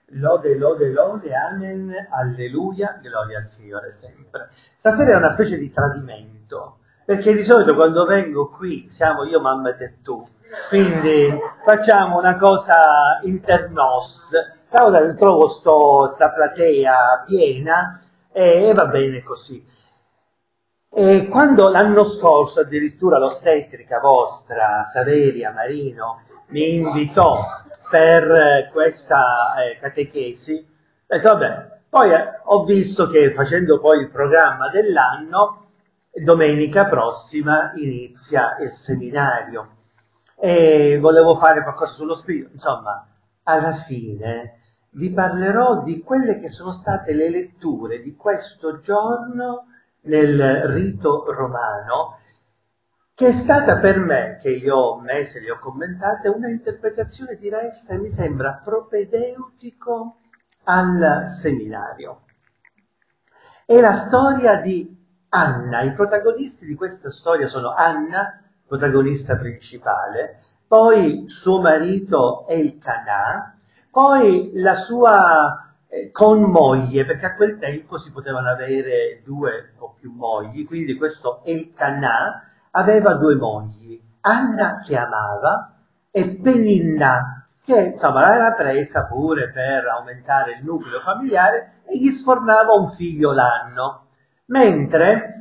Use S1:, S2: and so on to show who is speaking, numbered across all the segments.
S1: Lode, lode, lode, amen, alleluia, gloria al Signore sempre. Stasera è una specie di tradimento, perché di solito quando vengo qui siamo io, mamma e tu, quindi facciamo una cosa internos. Stavolta trovo sta platea piena e va bene così. E quando l'anno scorso addirittura l'ostetrica vostra, Saveria Marino, mi invitò per questa catechesi, ho detto vabbè, poi ho visto che facendo poi il programma dell'anno, domenica prossima inizia il seminario e volevo fare qualcosa sullo spirito, insomma, alla fine vi parlerò di quelle che sono state le letture di questo giorno nel rito romano, che è stata per me, che io ho messe, le ho commentate, una interpretazione diressa e mi sembra propedeutico al seminario. È la storia di Anna. I protagonisti di questa storia sono Anna, protagonista principale, poi suo marito Elkanah, poi la sua conmoglie, perché a quel tempo si potevano avere 2 o più mogli, quindi questo Elkanah aveva 2 mogli, Anna che amava e Peninnah, che insomma l'aveva presa pure per aumentare il nucleo familiare e gli sfornava un figlio l'anno, mentre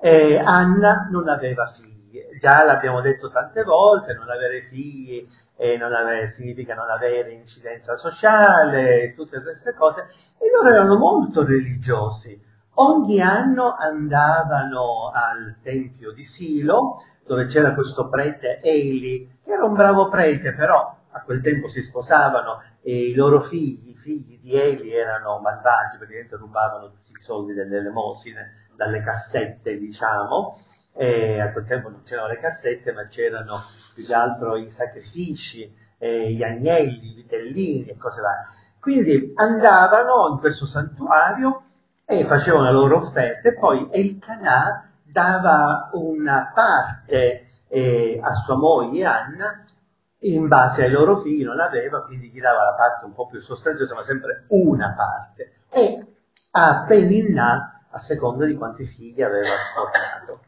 S1: Anna non aveva figli. Già l'abbiamo detto tante volte, non avere figli significa non avere incidenza sociale, tutte queste cose, e loro erano molto religiosi. Ogni anno andavano al tempio di Silo, dove c'era questo prete Eli, che era un bravo prete, però a quel tempo si sposavano e i loro figli, i figli di Eli, erano malvagi, praticamente rubavano tutti i soldi delle elemosine dalle cassette, diciamo, e a quel tempo non c'erano le cassette, ma c'erano più che altro i sacrifici, gli agnelli, i vitellini e cose varie. Quindi andavano in questo santuario e facevano la loro offerta, e poi Elkanah dava una parte a sua moglie Anna, in base ai loro figli non aveva, quindi gli dava la parte un po' più sostanziosa, ma sempre una parte, e a Peninnah a seconda di quanti figli aveva sposato.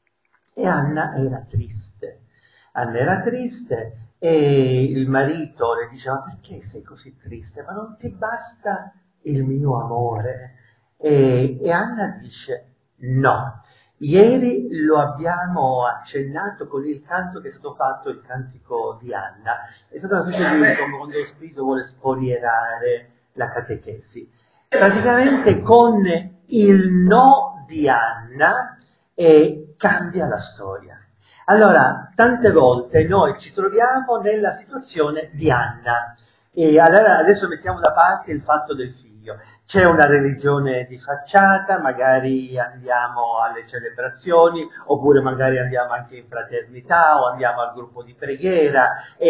S1: E Anna era triste. Anna era triste e il marito le diceva: perché sei così triste? Ma non ti basta il mio amore? E Anna dice: no. Ieri lo abbiamo accennato con il canto che è stato fatto, il cantico di Anna. È stata una specie di, come quando lo spirito vuole spoliare la catechesi. Praticamente con il no di Anna cambia la storia. Allora, tante volte noi ci troviamo nella situazione di Anna, e allora adesso mettiamo da parte il fatto del figlio. C'è una religione di facciata, magari andiamo alle celebrazioni, oppure magari andiamo anche in fraternità o andiamo al gruppo di preghiera,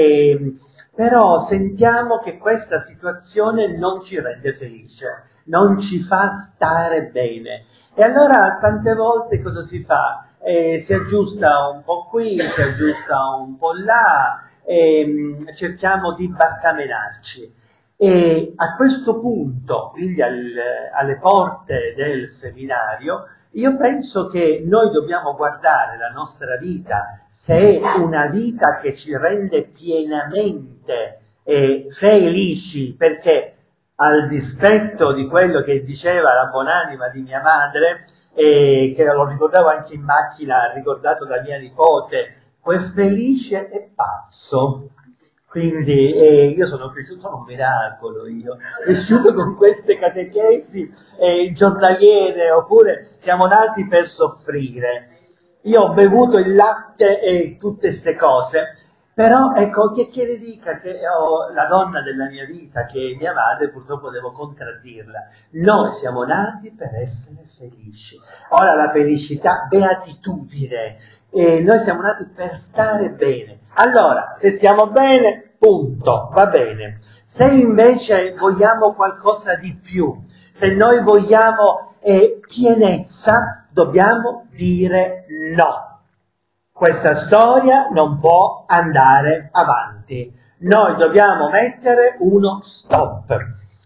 S1: però sentiamo che questa situazione non ci rende felice, non ci fa stare bene. E allora tante volte cosa si fa? Si aggiusta un po' qui, si aggiusta un po' là, cerchiamo di barcamenarci. E a questo punto, quindi alle porte del seminario, io penso che noi dobbiamo guardare la nostra vita, se è una vita che ci rende pienamente felici, perché al dispetto di quello che diceva la buonanima di mia madre, che lo ricordavo anche in macchina, ricordato da mia nipote, quel felice è pazzo. Quindi io sono cresciuto, sono un miracolo, io cresciuto con queste catechesi giornaliere, oppure siamo nati per soffrire. Io ho bevuto il latte e tutte queste cose, però ecco, che le dica che ho la donna della mia vita, che è mia madre, purtroppo devo contraddirla. Noi siamo nati per essere felici. Ora la felicità, beatitudine, noi siamo nati per stare bene. Allora, se stiamo bene, punto, va bene. Se invece vogliamo qualcosa di più, se noi vogliamo pienezza, dobbiamo dire no. Questa storia non può andare avanti. Noi dobbiamo mettere uno stop.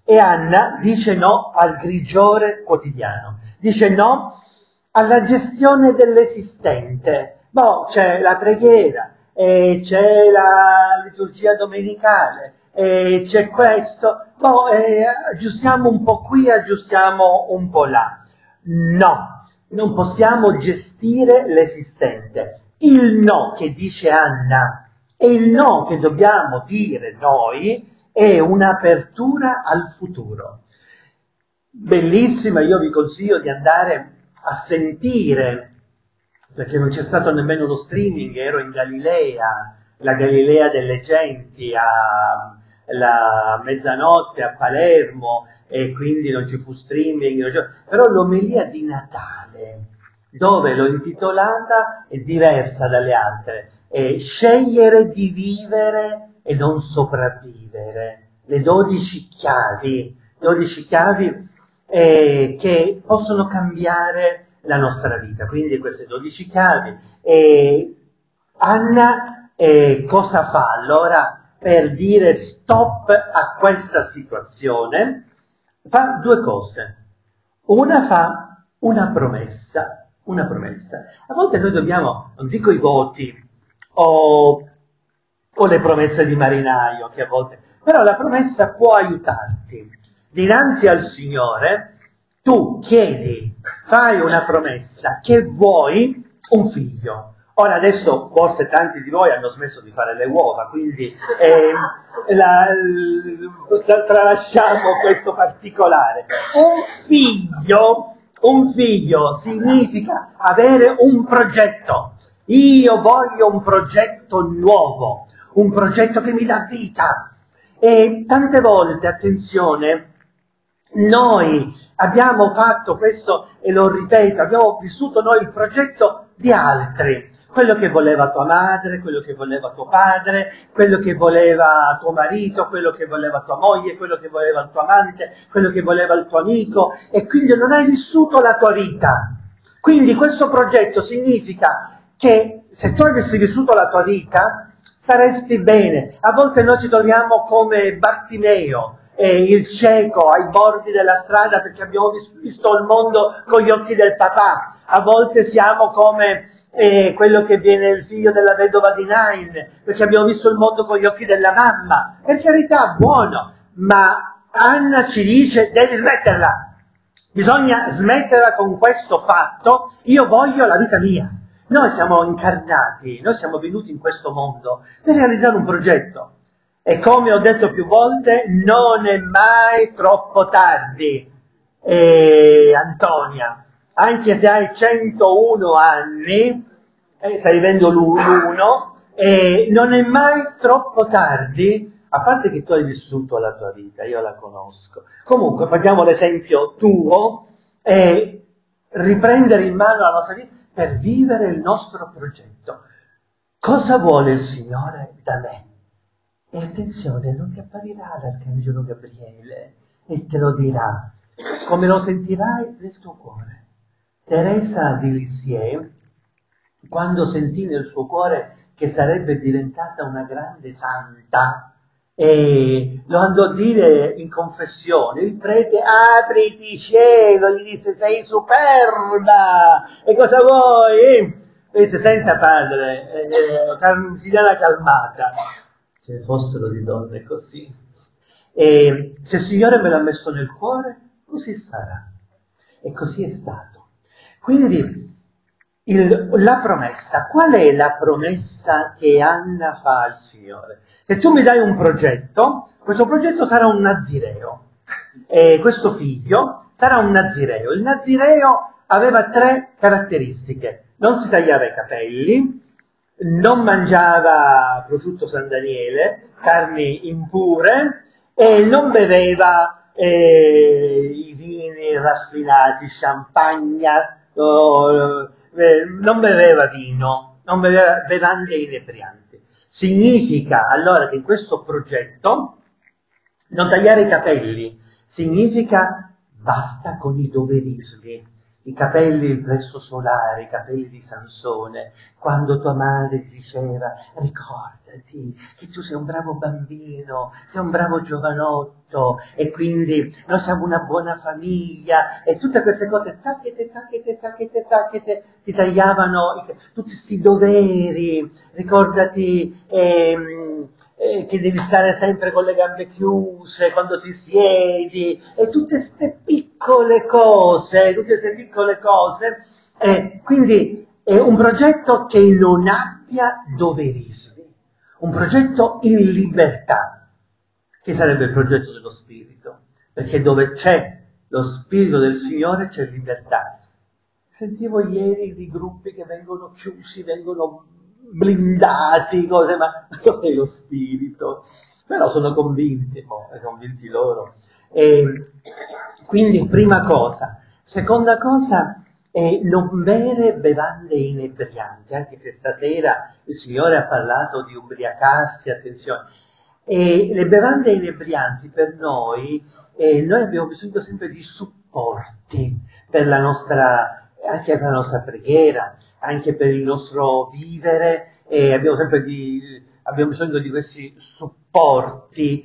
S1: E Anna dice no al grigiore quotidiano, dice no alla gestione dell'esistente. C'è la preghiera, c'è la liturgia domenicale, c'è questo, aggiustiamo un po' qui, aggiustiamo un po' là. No, non possiamo gestire l'esistente. Il no che dice Anna e il no che dobbiamo dire noi è un'apertura al futuro. Bellissima, io vi consiglio di andare a sentire, perché non c'è stato nemmeno lo streaming, ero in Galilea, la Galilea delle Genti, la mezzanotte a Palermo, e quindi non ci fu streaming, però l'omelia di Natale, dove l'ho intitolata, è diversa dalle altre, è scegliere di vivere e non sopravvivere, le 12 chiavi che possono cambiare la nostra vita. Quindi queste 12 chiavi. Anna cosa fa allora per dire stop a questa situazione? Fa due cose. Una fa una promessa. A volte noi dobbiamo, non dico i voti o le promesse di marinaio, che a volte, però la promessa può aiutarti. Dinanzi al Signore tu chiedi, fai una promessa che vuoi un figlio. Ora adesso forse tanti di voi hanno smesso di fare le uova, quindi tralasciamo questo particolare. Un figlio significa avere un progetto. Io voglio un progetto nuovo, un progetto che mi dà vita. E tante volte, attenzione, noi abbiamo fatto questo, e lo ripeto, abbiamo vissuto noi il progetto di altri, quello che voleva tua madre, quello che voleva tuo padre, quello che voleva tuo marito, quello che voleva tua moglie, quello che voleva il tuo amante, quello che voleva il tuo amico, e quindi non hai vissuto la tua vita. Quindi questo progetto significa che se tu avessi vissuto la tua vita, saresti bene. A volte noi ci troviamo come Bartimeo, il cieco ai bordi della strada perché abbiamo visto il mondo con gli occhi del papà. A volte siamo come quello che viene il figlio della vedova di Nain, perché abbiamo visto il mondo con gli occhi della mamma. Per carità, buono, ma Anna ci dice devi smetterla. Bisogna smetterla con questo fatto, io voglio la vita mia. Noi siamo incarnati, noi siamo venuti in questo mondo per realizzare un progetto. E come ho detto più volte, non è mai troppo tardi. Antonia, anche se hai 101 anni, stai vivendo l'uno, non è mai troppo tardi, a parte che tu hai vissuto la tua vita, io la conosco. Comunque, facciamo l'esempio tuo, riprendere in mano la nostra vita per vivere il nostro progetto. Cosa vuole il Signore da me? E attenzione, non ti apparirà l'Arcangelo Gabriele e te lo dirà, come lo sentirai nel tuo cuore. Teresa di Lisieux, quando sentì nel suo cuore che sarebbe diventata una grande santa, e lo andò a dire in confessione, il prete apriti cielo, gli disse sei superba, e cosa vuoi? E disse senta padre, si dà calmata, ce ne fossero di donne così, e se il Signore me l'ha messo nel cuore, così sarà, e così è stato. Quindi la promessa, qual è la promessa che Anna fa al Signore? Se tu mi dai un progetto, questo progetto sarà un nazireo, e questo figlio sarà un nazireo. Il nazireo aveva 3 caratteristiche: non si tagliava i capelli, non mangiava prosciutto San Daniele, carni impure, e non beveva i vini raffinati, champagne, non beveva vino, non beveva bevande inebrianti. Significa allora che in questo progetto non tagliare i capelli significa basta con i doverismi. i capelli, il plesso solare, i capelli di Sansone, quando tua madre ti diceva ricordati che tu sei un bravo bambino, sei un bravo giovanotto e quindi noi siamo una buona famiglia e tutte queste cose tacchete, ti tagliavano tutti questi doveri, ricordati che devi stare sempre con le gambe chiuse quando ti siedi e tutte queste piccole cose, quindi è un progetto che non abbia doverismi, un progetto in libertà, che sarebbe il progetto dello Spirito, perché dove c'è lo Spirito del Signore c'è libertà. Sentivo ieri di gruppi che vengono chiusi, vengono blindati, cose, ma dov'è lo Spirito? Però sono convinti loro. Quindi, prima cosa. Seconda cosa è non bere bevande inebrianti, anche se stasera il Signore ha parlato di ubriacarsi, attenzione. E le bevande inebrianti per noi abbiamo bisogno sempre di supporti per la nostra, anche per la nostra preghiera, anche per il nostro vivere, abbiamo bisogno di questi supporti,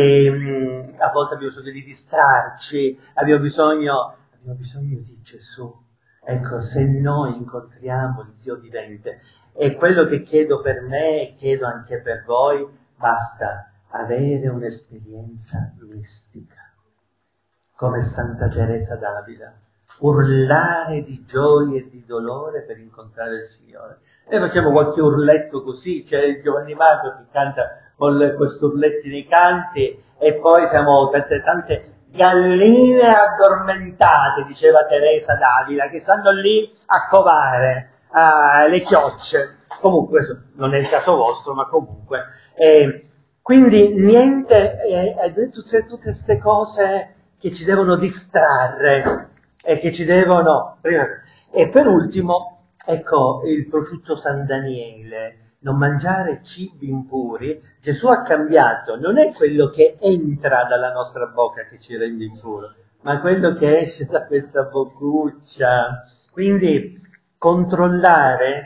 S1: a volte abbiamo bisogno di distrarci, abbiamo bisogno di Gesù. Ecco, se noi incontriamo il Dio vivente, è quello che chiedo per me e chiedo anche per voi, basta avere un'esperienza mistica, come Santa Teresa d'Avila, urlare di gioia e di dolore per incontrare il Signore. Noi facciamo qualche urletto così, c'è Giovanni Marco che canta con questi urletti nei canti e poi siamo tante galline addormentate, diceva Teresa d'Avila, che stanno lì a covare le chiocce. Comunque, questo non è il caso vostro, ma comunque. Quindi niente, tutte queste cose che ci devono distrarre e che ci devono... E per ultimo, ecco, il prosciutto San Daniele, non mangiare cibi impuri. Gesù ha cambiato, non è quello che entra dalla nostra bocca che ci rende impuro, ma quello che esce da questa boccuccia. Quindi controllare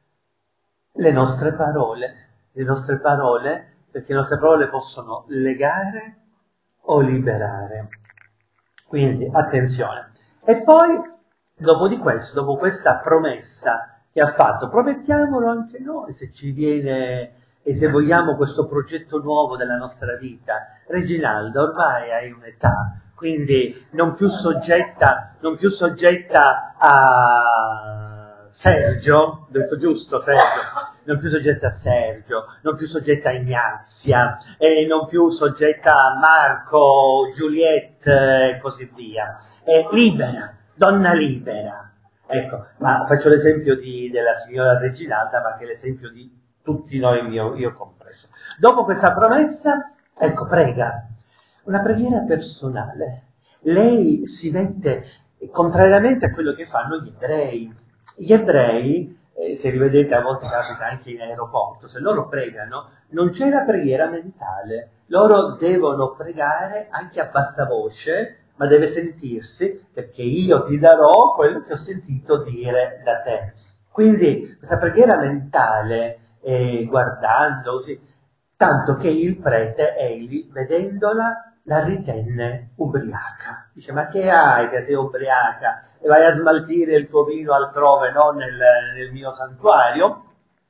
S1: le nostre parole, perché le nostre parole possono legare o liberare. Quindi, attenzione. E poi, dopo di questo, dopo questa promessa che ha fatto, promettiamolo anche noi se ci viene e se vogliamo questo progetto nuovo della nostra vita. Reginalda, ormai hai un'età, quindi non più soggetta a Sergio, ho detto giusto Sergio? Non più soggetta a Sergio, non più soggetta a Ignazia, non più soggetta a Marco, Giuliette e così via. È libera, donna libera. Ecco, ma faccio l'esempio della signora Reginalda, ma che è l'esempio di tutti noi, io compreso. Dopo questa promessa, ecco, prega. Una preghiera personale. Lei si mette, contrariamente a quello che fanno gli ebrei. Gli ebrei, se rivedete a volte capita anche in aeroporto, se loro pregano non c'è la preghiera mentale, loro devono pregare anche a bassa voce, ma deve sentirsi, perché io ti darò quello che ho sentito dire da te. Quindi questa preghiera mentale, guardando così, tanto che il prete, egli, vedendola, la ritenne ubriaca. Dice, ma che hai che sei ubriaca? E vai a smaltire il tuo vino altrove, non nel mio santuario?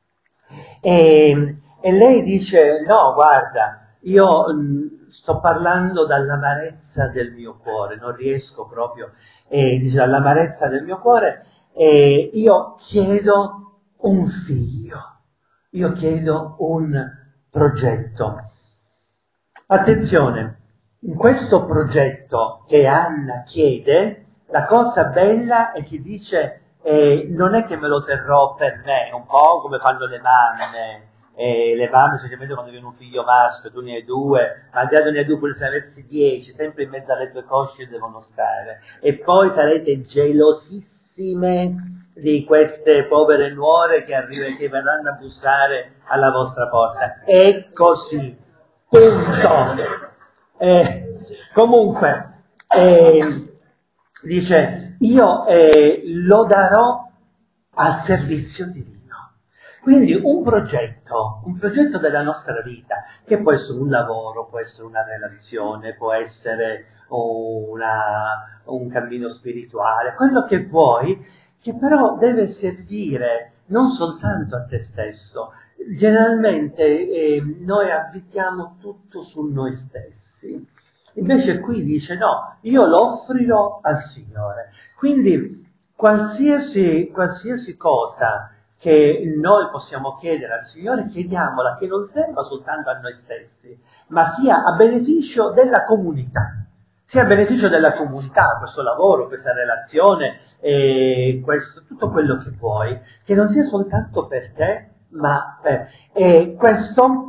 S1: E lei dice, no, guarda, io sto parlando dall'amarezza del mio cuore, non riesco proprio, dice, dall'amarezza del mio cuore, io chiedo un figlio, io chiedo un progetto. Attenzione, in questo progetto che Anna chiede, la cosa bella è che dice non è che me lo terrò per me, un po' come fanno le mamme, specialmente quando viene un figlio maschio, tu ne hai due, ma già tu ne hai due, pure se ne avessi 10, sempre in mezzo alle tue cosce devono stare. E poi sarete gelosissime di queste povere nuore che verranno a bussare alla vostra porta. È così. Punto. Comunque, dice io lo darò al servizio divino. Quindi un progetto della nostra vita, che può essere un lavoro, può essere una relazione, può essere un cammino spirituale, quello che vuoi, che però deve servire non soltanto a te stesso. Generalmente noi avvitiamo tutto su noi stessi. Invece qui dice no, io lo offrirò al Signore. Quindi qualsiasi cosa che noi possiamo chiedere al Signore, chiediamola che non serva soltanto a noi stessi, ma sia a beneficio della comunità. Sia a beneficio della comunità, questo lavoro, questa relazione, tutto quello che vuoi, che non sia soltanto per te, ma per... E questo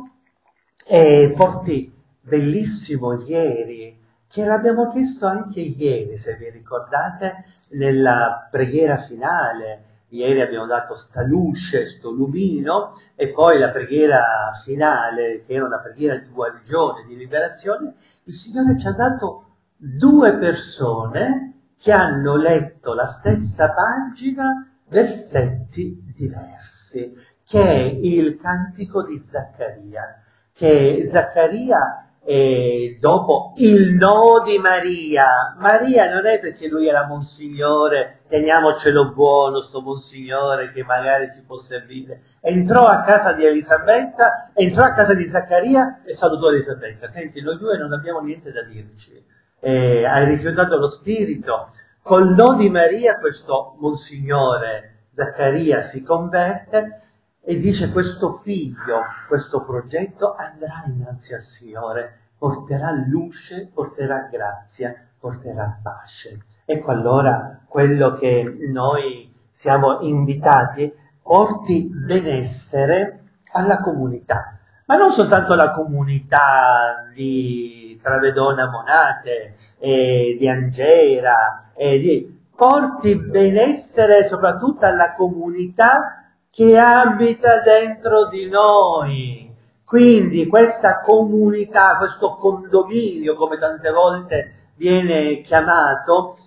S1: porti bellissimo ieri, che l'abbiamo chiesto anche ieri, se vi ricordate, nella preghiera finale. Ieri abbiamo dato sta luce, sto lumino, e poi la preghiera finale, che era una preghiera di guarigione, di liberazione, il Signore ci ha dato due persone che hanno letto la stessa pagina, versetti diversi, che è il cantico di Zaccaria, che Zaccaria dopo il no di Maria. Maria non è perché lui era Monsignore, teniamocelo buono sto Monsignore che magari ci può servire. Entrò a casa di Elisabetta, entrò a casa di Zaccaria e salutò Elisabetta. Senti, noi due non abbiamo niente da dirci. Hai rifiutato lo spirito. Col no di Maria questo Monsignore Zaccaria si converte e dice questo figlio, questo progetto andrà innanzi al Signore, porterà luce, porterà grazia, porterà pace. Ecco allora quello che noi siamo invitati, porti benessere alla comunità, ma non soltanto la comunità di Travedona Monate, di Angera, porti benessere soprattutto alla comunità che abita dentro di noi. Quindi questa comunità, questo condominio, come tante volte viene chiamato,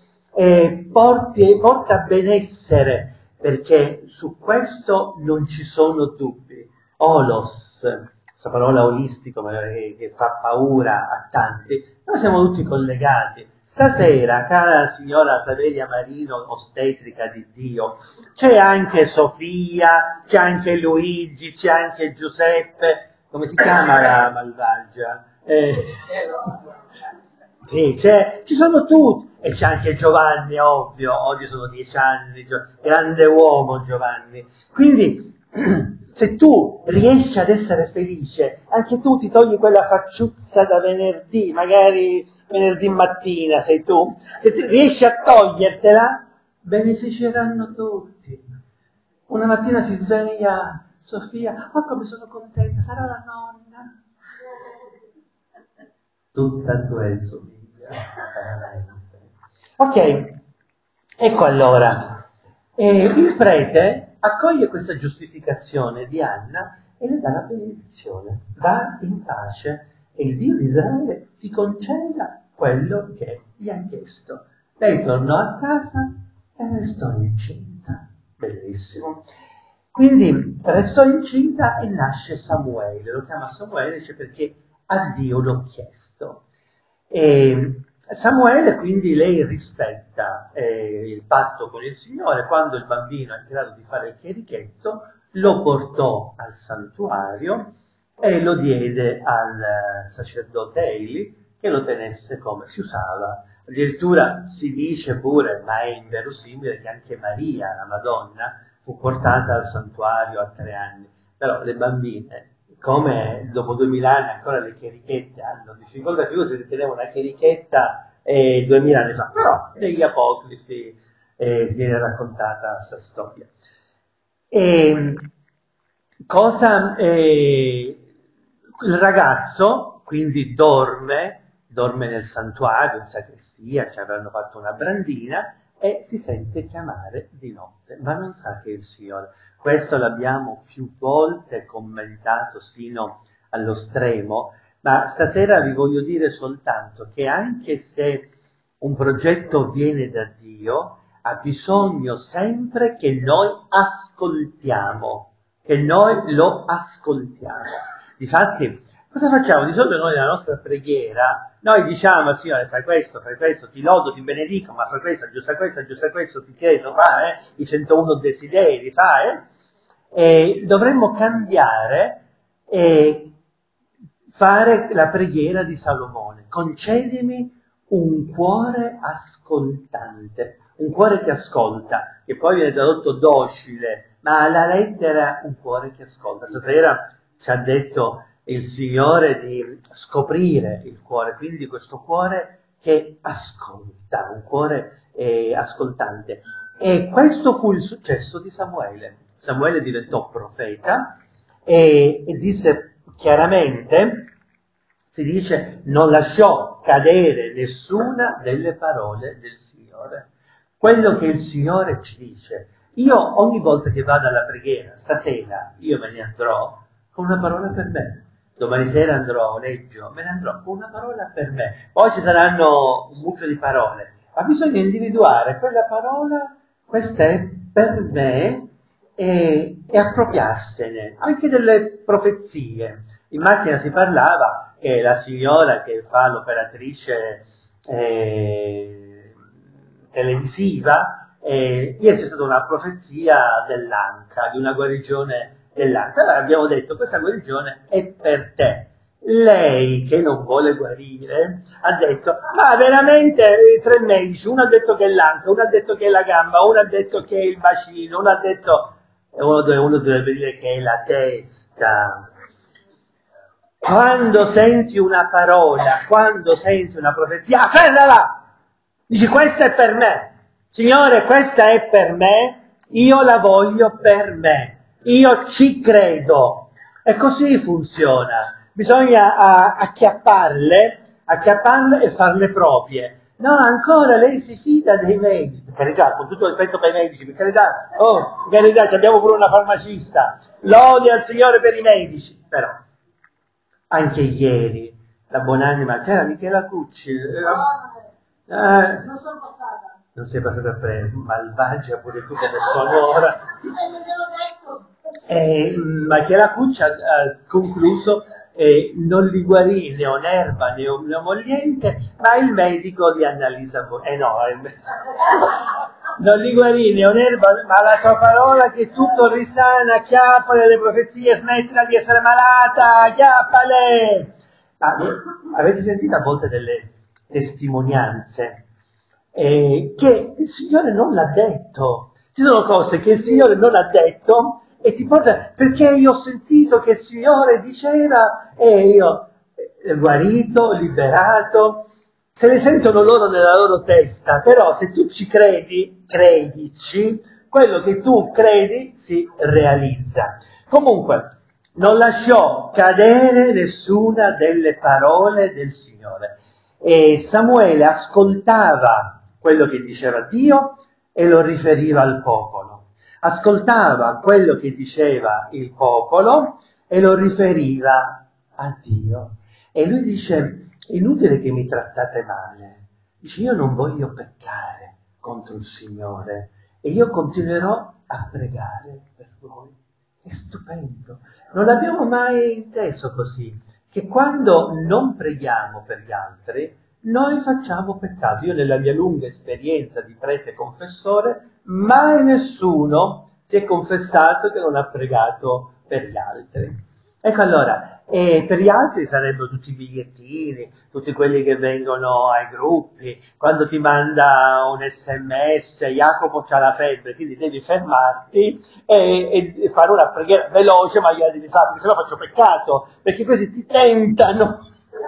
S1: porta benessere, perché su questo non ci sono dubbi. Olos, questa parola olistico che fa paura a tanti, noi siamo tutti collegati. Stasera, cara signora Saveria Marino, ostetrica di Dio, c'è anche Sofia, c'è anche Luigi, c'è anche Giuseppe, come si chiama la malvagia? Sì, ci sono tutti, e c'è anche Giovanni, ovvio, oggi sono 10 anni, grande uomo Giovanni. Quindi, se tu riesci ad essere felice, anche tu ti togli quella facciuzza da venerdì, magari venerdì mattina sei tu, se ti riesci a togliertela, beneficeranno tutti. Una mattina si sveglia Sofia, oh come sono contenta, sarà la nonna. Tutta tua è Sofia. Ok, ecco allora. Il prete accoglie questa giustificazione di Anna e le dà la benedizione. Va in pace e il Dio di Israele ti conceda quello che gli ha chiesto. Lei tornò a casa e restò incinta. Bellissimo. Quindi restò incinta e nasce Samuele. Lo chiama Samuele perché a Dio l'ho chiesto. E Samuele quindi lei rispetta il patto con il Signore. Quando il bambino è in grado di fare il chierichetto, lo portò al santuario e lo diede al sacerdote Eli che lo tenesse come si usava. Addirittura si dice pure, ma è inverosimile, che anche Maria, la Madonna, fu portata al santuario a 3 anni. Però le bambine, come dopo 2000 anni ancora le chierichette hanno difficoltà, più se si teneva una chierichetta 2000 anni fa. Però negli apocrifi viene raccontata questa storia. E il ragazzo quindi dorme nel santuario, in sacrestia, ci avranno fatto una brandina e si sente chiamare di notte, ma non sa che è il Signore. Questo l'abbiamo più volte commentato fino allo stremo, ma stasera vi voglio dire soltanto che anche se un progetto viene da Dio, ha bisogno sempre che noi ascoltiamo, che noi lo ascoltiamo. Difatti, cosa facciamo? Di solito noi nella nostra preghiera, noi diciamo, Signore, fai questo, ti lodo, ti benedico, ma fai questo, aggiusta questo, ti chiedo, i 101 desideri, e dovremmo cambiare e fare la preghiera di Salomone. Concedimi un cuore ascoltante, un cuore che ascolta, che poi viene tradotto docile, ma alla lettera un cuore che ascolta. Stasera ci ha detto il Signore di scoprire il cuore, quindi questo cuore che ascolta, un cuore ascoltante. E questo fu il successo di Samuele. Samuele diventò profeta e disse chiaramente, si dice, non lasciò cadere nessuna delle parole del Signore. Quello che il Signore ci dice. Io ogni volta che vado alla preghiera, stasera, io me ne andrò con una parola per me. Domani sera andrò, leggo, me ne andrò con una parola per me. Poi ci saranno un mucchio di parole, ma bisogna individuare quella parola, questa è per me, e appropriarsene, anche delle profezie. In macchina si parlava che la signora che fa l'operatrice televisiva, ieri c'è stata una profezia dell'anca, di una guarigione dell'anca. Allora abbiamo detto, questa guarigione è per te. Lei, che non vuole guarire, ha detto, ma veramente 3 medici, uno ha detto che è l'anca, uno ha detto che è la gamba, uno ha detto che è il bacino, uno ha detto, e uno dovrebbe dire che è la testa. Quando senti una parola, quando senti una profezia, afferrala! Dici, questa è per me. Signore, questa è per me, io la voglio per me. Io ci credo. E così funziona. Bisogna acchiapparle e farle proprie. No, ancora lei si fida dei medici. Per carità, con tutto il rispetto per i medici, per carità, abbiamo pure una farmacista. Lode al Signore per i medici. Però, anche ieri, la buonanima, c'era Michela Cucci.
S2: Non sono passata.
S1: Non sei passata a prendere, malvagia pure tu come suonora. Michela Cucci ha concluso, non li guarì né un'erba né un emolliente, ma il medico di Annalisa non li guarì né un'erba, ma la sua parola che tutto risana, acchiappale le profezie, smettila di essere malata, acchiappale! Ma avete sentito a volte delle testimonianze che il Signore non l'ha detto? Ci sono cose che il Signore non ha detto e ti porta, perché io ho sentito che il Signore diceva e io guarito, liberato, se ne sentono loro nella loro testa, però se tu ci credi, credici, quello che tu credi si realizza. Comunque, non lasciò cadere nessuna delle parole del Signore. E Samuele ascoltava quello che diceva Dio e lo riferiva al popolo. Ascoltava quello che diceva il popolo e lo riferiva a Dio. E lui dice, è inutile che mi trattate male. Dice, io non voglio peccare contro il Signore e io continuerò a pregare per voi. È stupendo. Non l'abbiamo mai inteso così, che quando non preghiamo per gli altri, noi facciamo peccato. Io nella mia lunga esperienza di prete confessore, mai nessuno si è confessato che non ha pregato per gli altri. Ecco allora, per gli altri sarebbero tutti i bigliettini, tutti quelli che vengono ai gruppi, quando ti manda un SMS, Jacopo c'ha la febbre, quindi devi fermarti e fare una preghiera veloce, ma gliela devi fare, perché sennò faccio peccato, perché questi ti tentano,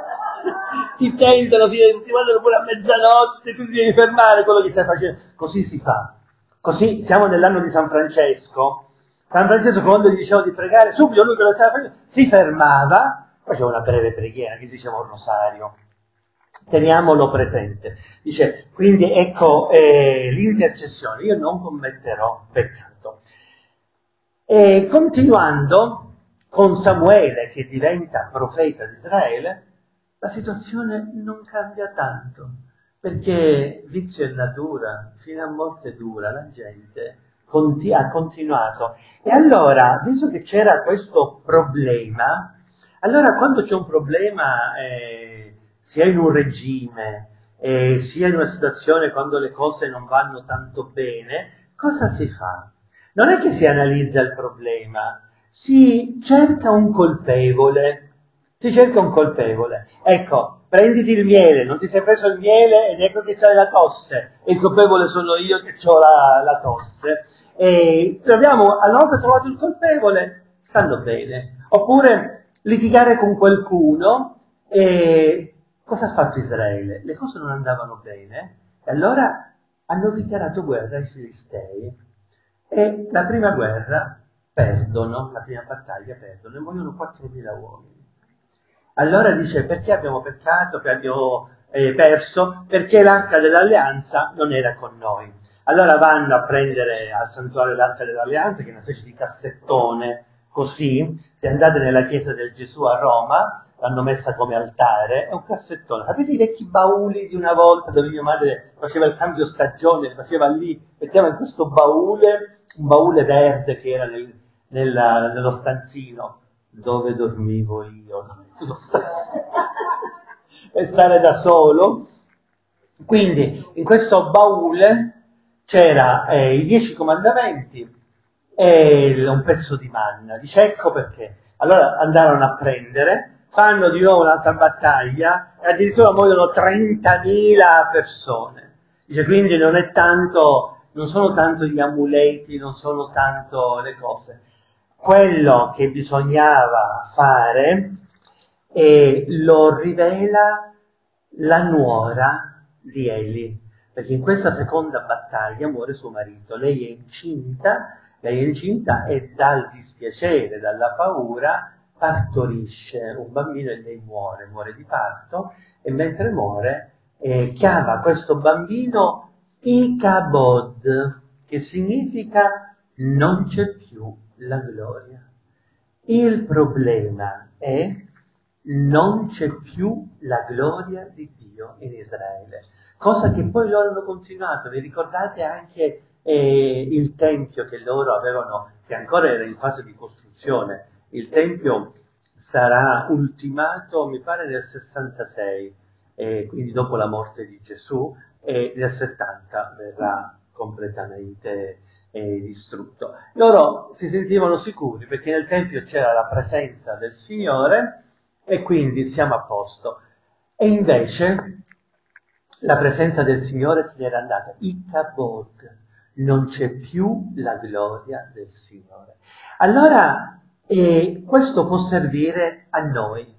S1: ti mandano pure a mezzanotte, tu ti devi fermare quello che stai facendo. Così si fa. Così siamo nell'anno di San Francesco. San Francesco quando gli diceva di pregare, subito lui che lo stava facendo, si fermava, faceva una breve preghiera, che si diceva un rosario. Teniamolo presente. Dice, quindi ecco l'intercessione, io non commetterò peccato. E continuando con Samuele che diventa profeta di Israele, la situazione non cambia tanto. perché vizio è natura, fino a morte dura, la gente ha continuato. E allora, visto che c'era questo problema, allora quando c'è un problema, sia in un regime, sia in una situazione quando le cose non vanno tanto bene, cosa si fa? Non è che si analizza il problema, si cerca un colpevole. Si cerca un colpevole. Ecco, prenditi il miele, non ti sei preso il miele ed ecco che c'hai la tosse. E il colpevole sono io che ho la tosse. E troviamo, una volta trovato il colpevole, stanno bene. Oppure litigare con qualcuno e cosa ha fatto Israele? Le cose non andavano bene e allora hanno dichiarato guerra ai Filistei. E la prima guerra perdono, la prima battaglia perdono e muoiono 4.000 uomini. Allora dice, perché abbiamo peccato, che abbiamo perso? Perché l'arca dell'alleanza non era con noi. Allora vanno a prendere al santuario l'arca dell'alleanza, che è una specie di cassettone, così, se andate nella chiesa del Gesù a Roma, l'hanno messa come altare, è un cassettone. Sapete i vecchi bauli di una volta dove mia madre faceva il cambio stagione, faceva lì, metteva in questo baule, un baule verde che era nello stanzino, dove dormivo io, per stare da solo. Quindi in questo baule c'era i 10 comandamenti e un pezzo di manna. Dice, ecco perché. Allora andarono a prendere, fanno di nuovo un'altra battaglia e addirittura muoiono 30.000 persone. Dice, quindi non è tanto, non sono tanto gli amuleti, non sono tanto le cose. Quello che bisognava fare lo rivela la nuora di Eli, perché in questa seconda battaglia muore suo marito, lei è incinta e dal dispiacere, dalla paura, partorisce un bambino e lei muore di parto, e mentre muore chiama questo bambino Icabod, che significa non c'è più la gloria. Il problema è non c'è più la gloria di Dio in Israele, cosa che poi loro hanno continuato. Vi ricordate anche il tempio che loro avevano, che ancora era in fase di costruzione? Il tempio sarà ultimato, mi pare, nel 66, quindi dopo la morte di Gesù, e nel 70 verrà completamente distrutto. Loro si sentivano sicuri perché nel Tempio c'era la presenza del Signore e quindi siamo a posto. E invece la presenza del Signore se n'era andata. Icabod, non c'è più la gloria del Signore. Allora questo può servire a noi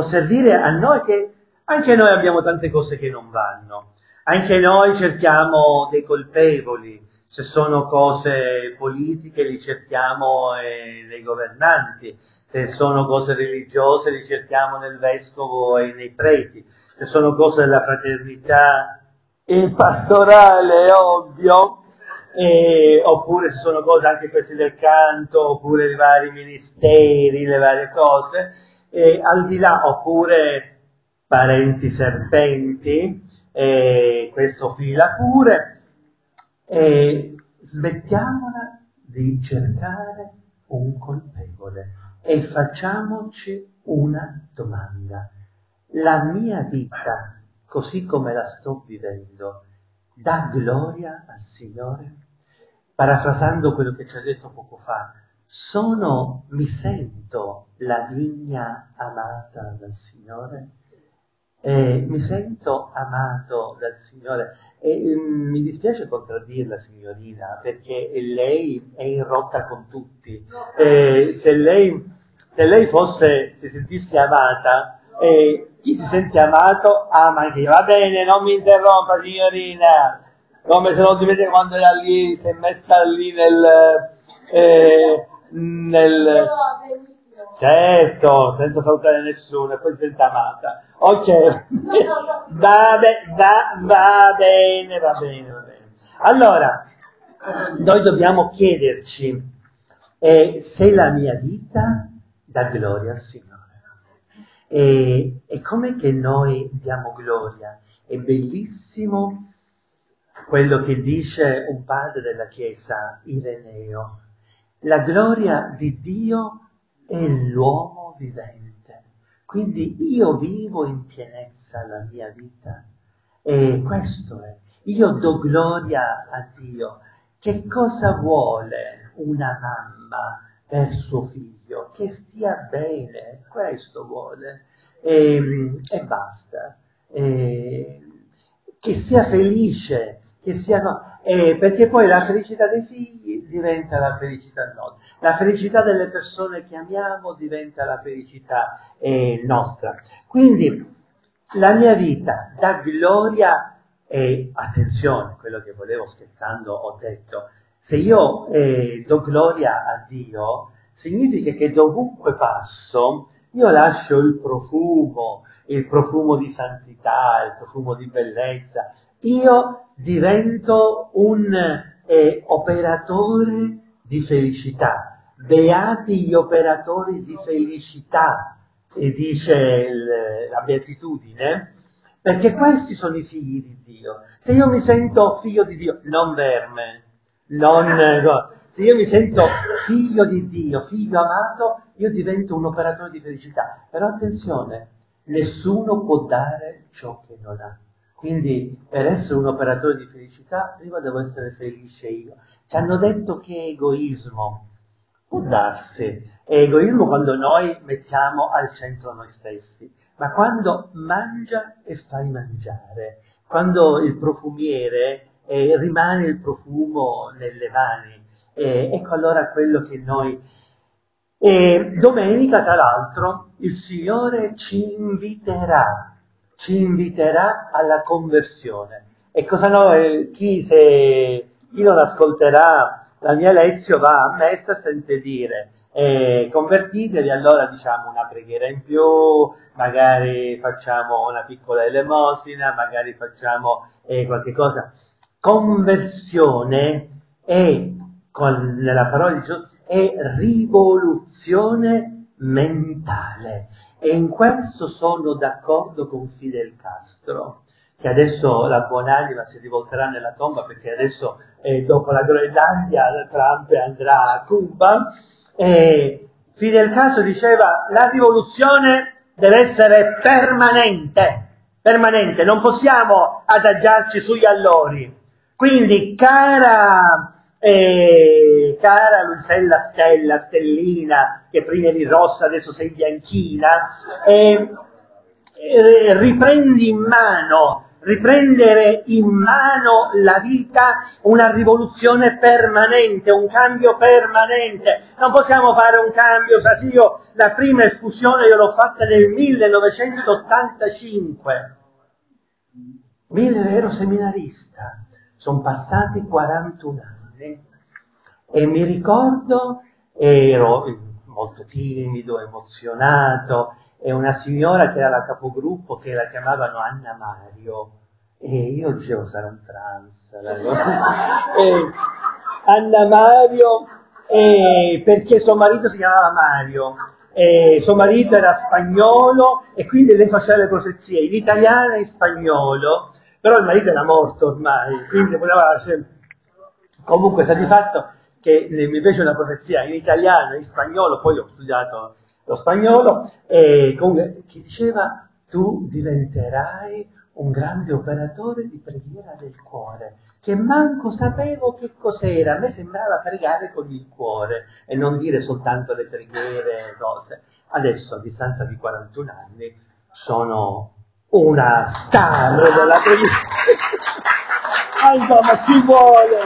S1: che anche noi abbiamo tante cose che non vanno, anche noi cerchiamo dei colpevoli. Se sono cose politiche li cerchiamo nei governanti, se sono cose religiose li cerchiamo nel vescovo e nei preti, se sono cose della fraternità il pastorale, è ovvio, oppure se sono cose anche queste del canto, oppure i vari ministeri, le varie cose, al di là, oppure parenti serpenti, questo fila pure. Smettiamola di cercare un colpevole e facciamoci una domanda. La mia vita, così come la sto vivendo, dà gloria al Signore? Parafrasando quello che ci ha detto poco fa, mi sento la vigna amata dal Signore? Mi sento amato dal Signore e mi dispiace contraddirla, signorina, perché lei è in rotta con tutti. Se lei si sentisse amata, chi si sente amato ama anche io. Va bene, non mi interrompa, signorina, come se non si vede quando era lì, si è messa lì nel certo, senza salutare nessuno, e poi si sente amata. Ok, va bene. Allora, noi dobbiamo chiederci se la mia vita dà gloria al Signore. E com'è che noi diamo gloria? È bellissimo quello che dice un padre della Chiesa, Ireneo. La gloria di Dio è l'uomo vivente. Quindi io vivo in pienezza la mia vita. E questo è. Io do gloria a Dio. Che cosa vuole una mamma per suo figlio? Che stia bene, questo vuole. E basta. Che sia felice, che sia perché poi la felicità dei figli diventa la felicità nostra, la felicità delle persone che amiamo diventa la felicità nostra. Quindi la mia vita dà gloria e attenzione, quello che volevo scherzando ho detto, se io do gloria a Dio, significa che dovunque passo io lascio il profumo di santità, il profumo di bellezza, io divento un operatore di felicità. Beati gli operatori di felicità, e dice la beatitudine, perché questi sono i figli di Dio. Se io mi sento figlio di Dio, non verme, se io mi sento figlio di Dio, figlio amato, io divento un operatore di felicità. Però attenzione, nessuno può dare ciò che non ha. Quindi per essere un operatore di felicità, prima devo essere felice io. Ci hanno detto che è egoismo. Può darsi, è egoismo quando noi mettiamo al centro noi stessi, ma quando mangia e fai mangiare, quando il profumiere rimane il profumo nelle mani, ecco allora quello che noi... domenica, tra l'altro, il Signore ci inviterà alla conversione. E cosa noi, chi non ascolterà la mia lezione va a messa, sente dire convertitevi, allora diciamo una preghiera in più, magari facciamo una piccola elemosina, magari facciamo qualche cosa. Conversione è, nella parola di Gesù, è rivoluzione mentale. E in questo sono d'accordo con Fidel Castro, che adesso la buonanima si rivolterà nella tomba perché adesso dopo la Groenlandia Trump andrà a Cuba. Fidel Castro diceva la rivoluzione deve essere permanente, non possiamo adagiarci sugli allori. Quindi cara Luisella Stellina, che prima eri rossa, adesso sei bianchina, riprendere in mano la vita, una rivoluzione permanente, un cambio permanente. Non possiamo fare un cambio, io la prima effusione io l'ho fatta nel 1985. Ero seminarista, sono passati 41 anni e mi ricordo, ero molto timido, emozionato, e una signora che era la capogruppo, che la chiamavano Anna Mario, e io dicevo sarà un trans, Anna Mario, perché suo marito si chiamava Mario, suo marito era spagnolo e quindi lei faceva le profezie in italiano e in spagnolo, però il marito era morto ormai, quindi poteva... Comunque sta di fatto che mi fece una profezia in italiano e in spagnolo, poi ho studiato lo spagnolo, e comunque che diceva tu diventerai un grande operatore di preghiera del cuore, che manco sapevo che cos'era, a me sembrava pregare con il cuore e non dire soltanto le preghiere, cose. Adesso, a distanza di 41 anni, sono una star della preghiera. Insomma, chi vuole?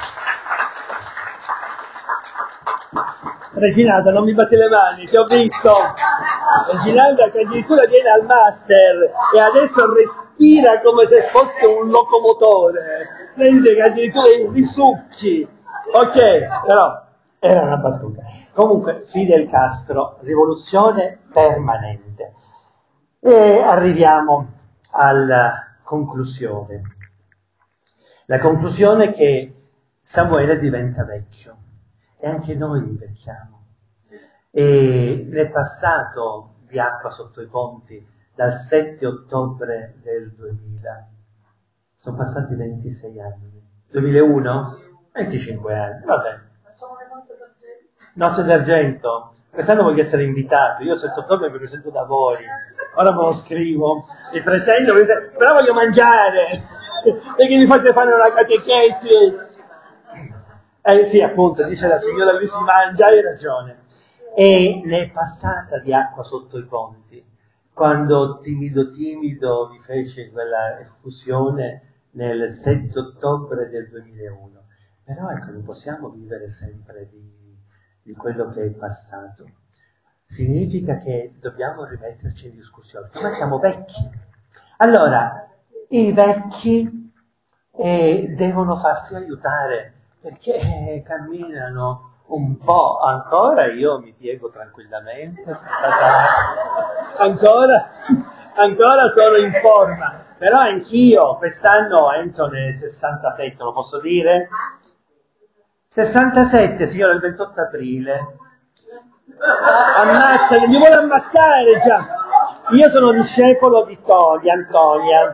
S1: Reginalda, non mi batti le mani, ti ho visto. Reginalda che addirittura viene al master e adesso respira come se fosse un locomotore. Sente che addirittura i risucchi. Ok, però era una battuta. Comunque, Fidel Castro, rivoluzione permanente. E arriviamo alla conclusione. La conclusione è che Samuele diventa vecchio. E anche noi invecchiamo. E nel passato di acqua sotto i ponti dal 7 ottobre del 2000. Sono passati 26 anni. 2001? 25 anni, va bene.
S2: Facciamo le nozze d'argento.
S1: Nozze d'argento. Quest'anno voglio essere invitato. Io 7 ottobre mi presento da voi. Ora me lo scrivo. Mi presento, però voglio mangiare. Perché mi fate fare una catechesi? Sì, appunto, dice la signora, lui si mangia, hai ragione. E ne è passata di acqua sotto i ponti, quando timido mi fece quella effusione nel 7 ottobre del 2001. Però ecco, non possiamo vivere sempre di quello che è passato. Significa che dobbiamo rimetterci in discussione. Ma siamo vecchi. Allora, i vecchi devono farsi aiutare, perché camminano un po', ancora io mi piego tranquillamente, ancora sono in forma, però anch'io quest'anno entro nel 67, lo posso dire? 67, signora, il 28 aprile. Ammazza, mi vuole ammazzare già. Io sono discepolo di Antonia.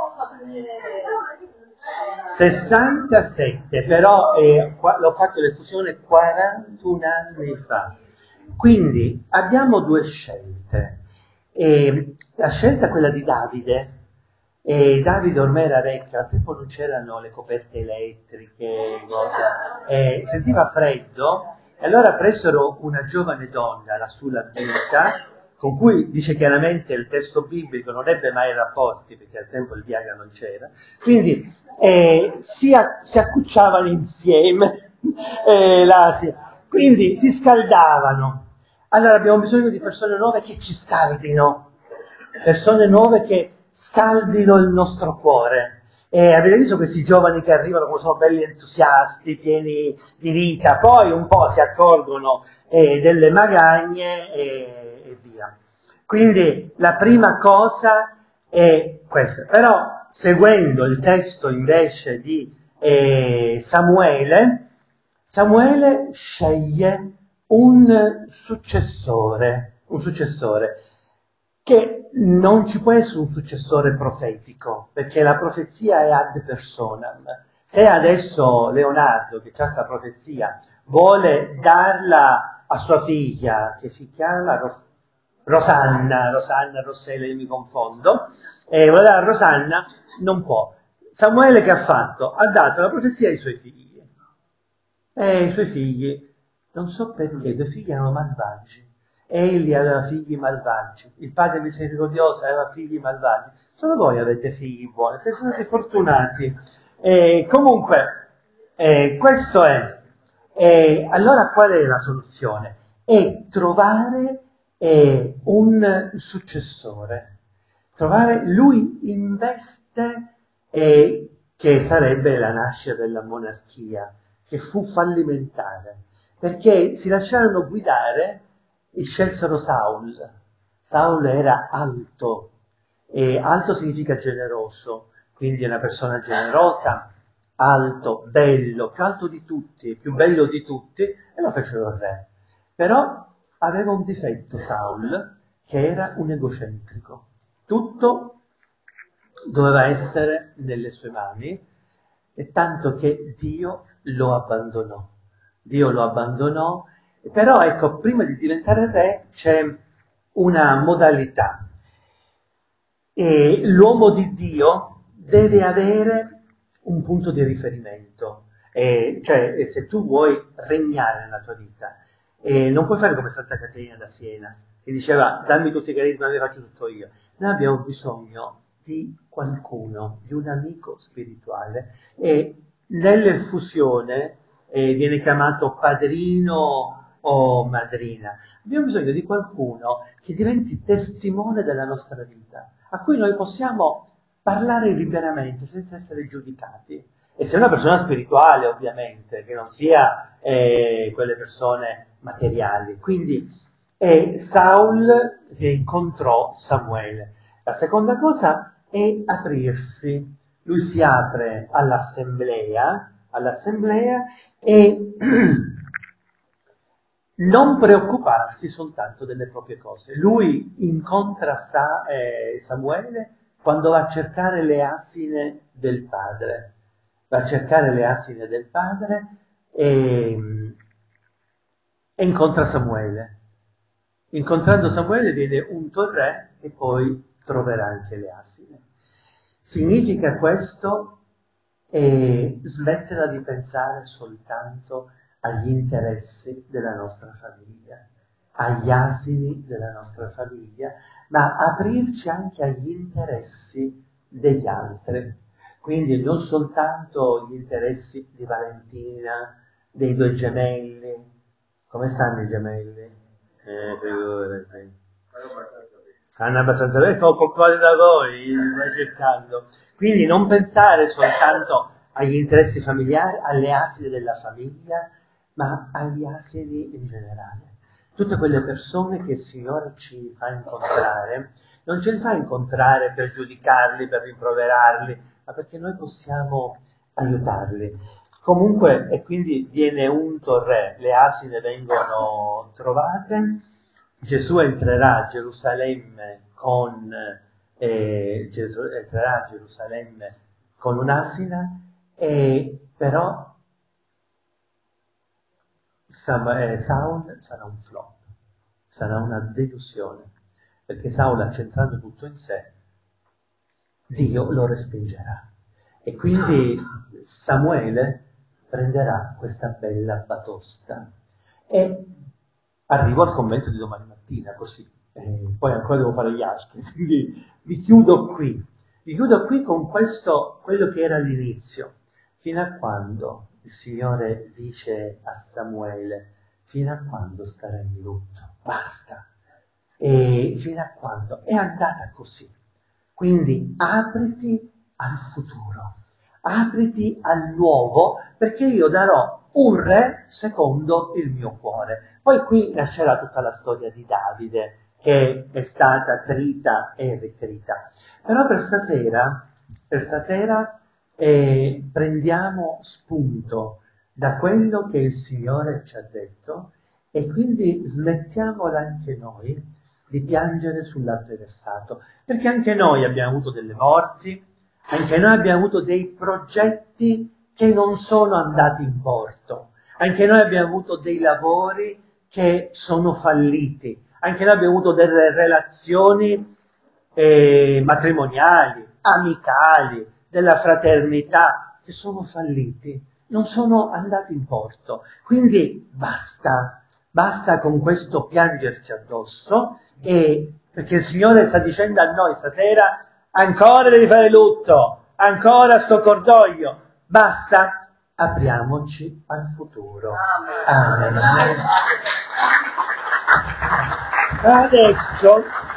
S1: 67, però l'ho fatto l'effusione 41 anni fa. Quindi abbiamo due scelte. La scelta è quella di Davide. Davide ormai era vecchio, al tempo non c'erano le coperte elettriche, cose. Sentiva freddo e allora presero una giovane donna, la Sulamita, con cui dice chiaramente il testo biblico non ebbe mai rapporti, perché al tempo il Viagra non c'era, quindi si accucciavano insieme, quindi si scaldavano. Allora abbiamo bisogno di persone nuove che ci scaldino, persone nuove che scaldino il nostro cuore. Avete visto questi giovani che arrivano come sono belli entusiasti, pieni di vita, poi un po' si accorgono delle magagne e via. Quindi la prima cosa è questa. Però seguendo il testo invece di Samuele sceglie un successore che non ci può essere un successore profetico, perché la profezia è ad personam. Se adesso Leonardo, che ha questa profezia, vuole darla a sua figlia, che si chiama Rossella, io mi confondo, vuole darla a Rosanna, non può. Samuele che ha fatto? Ha dato la profezia ai suoi figli. E i suoi figli, non so perché, i suoi figli erano malvagi. Egli aveva figli malvagi, il padre misericordioso aveva figli malvagi. Solo voi avete figli buoni, siete stati fortunati. Comunque, questo è. Allora qual è la soluzione? È trovare un successore. Lui investe, che sarebbe la nascita della monarchia, che fu fallimentare, perché si lasciarono guidare e scelsero Saul. Saul era alto, e alto significa generoso, quindi è una persona generosa, alto, bello, più alto di tutti, più bello di tutti, e lo fecero re. Però aveva un difetto Saul, che era un egocentrico. Tutto doveva essere nelle sue mani, e tanto che Dio lo abbandonò. Però ecco, prima di diventare re c'è una modalità. E l'uomo di Dio deve avere un punto di riferimento. Cioè, se tu vuoi regnare nella tua vita, non puoi fare come Santa Caterina da Siena, che diceva dammi tutti i carismi, ne faccio tutto io. Noi abbiamo bisogno di qualcuno, di un amico spirituale, e nell'effusione viene chiamato padrino o madrina. Abbiamo bisogno di qualcuno che diventi testimone della nostra vita, a cui noi possiamo parlare liberamente senza essere giudicati. E se è una persona spirituale, ovviamente, che non sia quelle persone materiali. Quindi Saul incontrò Samuele. La seconda cosa è aprirsi. Lui si apre all'assemblea e non preoccuparsi soltanto delle proprie cose. Lui incontra Samuele quando va a cercare le asine del padre. Va a cercare le asine del padre e incontra Samuele. Incontrando Samuele viene unto il re e poi troverà anche le asine. Significa questo smetterla di pensare soltanto agli interessi della nostra famiglia, agli asini della nostra famiglia, ma aprirci anche agli interessi degli altri. Quindi non soltanto gli interessi di Valentina, dei due gemelli. Come stanno i gemelli? Figurati. Hanno abbastanza bene, con quale da voi stai cercando. Quindi non pensare soltanto agli interessi familiari, alle asini della famiglia, ma agli asini in generale. Tutte quelle persone che il Signore ci fa incontrare, non ce li fa incontrare per giudicarli, per rimproverarli, ma perché noi possiamo aiutarli. Comunque, e quindi viene unto il re, le asine vengono trovate, Gesù entrerà a Gerusalemme con un'asina, però Saul sarà un flop, sarà una delusione, perché Saul, accentrato tutto in sé, Dio lo respingerà. E quindi Samuele prenderà questa bella batosta e arrivo al commento di domani mattina, così. Poi ancora devo fare gli altri, quindi vi chiudo qui. Vi chiudo qui con questo, quello che era l'inizio. Fino a quando il Signore dice a Samuele, fino a quando starai in lutto? Basta. E fino a quando? È andata così. Quindi apriti al futuro, apriti al nuovo, perché io darò un re secondo il mio cuore. Poi qui nascerà tutta la storia di Davide, che è stata trita e ritrita. Però per stasera prendiamo spunto da quello che il Signore ci ha detto e quindi smettiamola anche noi di piangere sull'altro versato, perché anche noi abbiamo avuto delle morti, anche noi abbiamo avuto dei progetti che non sono andati in porto, anche noi abbiamo avuto dei lavori che sono falliti, anche noi abbiamo avuto delle relazioni matrimoniali, amicali, della fraternità, che sono falliti, non sono andati in porto. Quindi basta con questo piangerci addosso, perché il Signore sta dicendo a noi stasera, ancora devi fare lutto, ancora sto cordoglio, basta, apriamoci al futuro. Amen. Adesso